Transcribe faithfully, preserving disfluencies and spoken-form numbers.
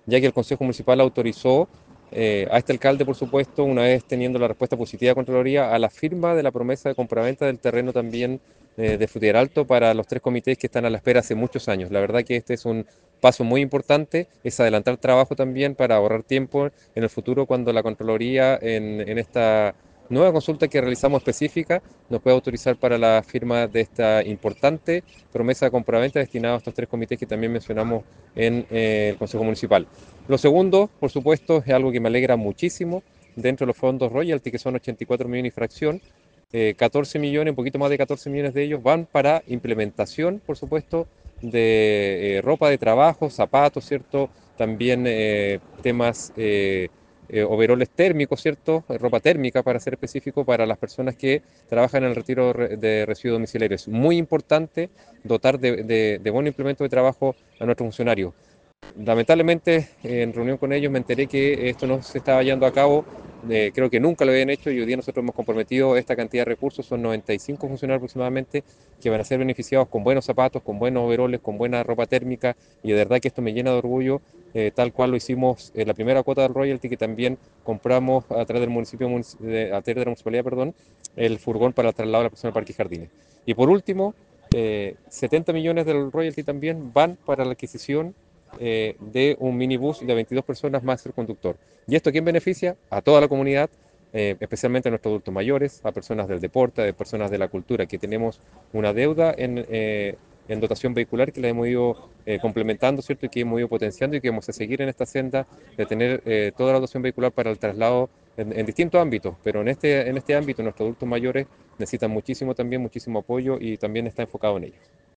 ya que el Consejo Municipal autorizó eh, a este alcalde, por supuesto, una vez teniendo la respuesta positiva de Contraloría, a la firma de la promesa de compraventa del terreno también eh, de Frutillar Alto para los tres comités que están a la espera hace muchos años. La verdad que este es un paso muy importante, es adelantar trabajo también para ahorrar tiempo en el futuro cuando la Contraloría en, en esta nueva consulta que realizamos específica nos puede autorizar para la firma de esta importante promesa de compraventa destinada a estos tres comités que también mencionamos en eh, el Consejo Municipal. Lo segundo, por supuesto, es algo que me alegra muchísimo dentro de los fondos royalty, que son ochenta y cuatro millones y fracción. Eh, catorce millones, un poquito más de catorce millones de ellos van para implementación, por supuesto, de eh, ropa de trabajo, zapatos, ¿cierto? También eh, temas, eh, eh, overoles térmicos, ¿cierto? Eh, ropa térmica, para ser específico, para las personas que trabajan en el retiro de residuos domiciliarios. Muy importante dotar de, de, de buen implemento de trabajo a nuestros funcionarios. Lamentablemente, en reunión con ellos me enteré que esto no se estaba llevando a cabo. Eh, creo que nunca lo habían hecho y hoy día nosotros hemos comprometido esta cantidad de recursos, son noventa y cinco funcionarios aproximadamente, que van a ser beneficiados con buenos zapatos, con buenos overoles, con buena ropa térmica, y de verdad que esto me llena de orgullo, eh, tal cual lo hicimos en la primera cuota del royalty, que también compramos a través del municipio, a través de la municipalidad, perdón, el furgón para el traslado de la persona al Parque y Jardines. Y por último, eh, setenta millones del royalty también van para la adquisición eh, de un minibús de veintidós personas más el conductor. ¿Y esto a quién beneficia? A toda la comunidad, eh, especialmente a nuestros adultos mayores, a personas del deporte, a personas de la cultura, que tenemos una deuda en, eh, en dotación vehicular que la hemos ido eh, complementando, ¿cierto? Y que hemos ido potenciando y que vamos a seguir en esta senda de tener eh, toda la dotación vehicular para el traslado en, en distintos ámbitos, pero en este, en este ámbito nuestros adultos mayores necesitan muchísimo también, muchísimo apoyo y también está enfocado en ellos.